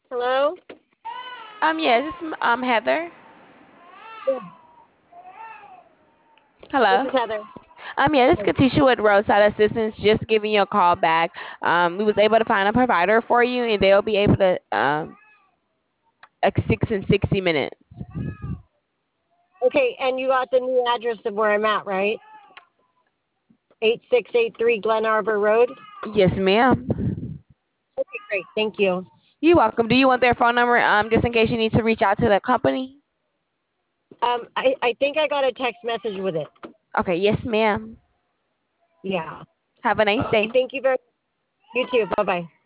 Hello? Yes, it's Heather. Yeah, this Hello. is Heather. Yeah, this is Katisha with Roadside Assistance. Just giving you a call back. We was able to find a provider for you, and they'll be able to like 6 and 60 minutes. Okay, and you got the new address of where I'm at, right? 8683 Glen Arbor Road. Yes, ma'am. Okay, great. Thank you. You're welcome. Do you want their phone number? Just in case you need to reach out to the company. I think I got a text message with it. Okay. Yes, ma'am. Yeah. Have a nice Okay, day. thank you very much. You too. Bye bye.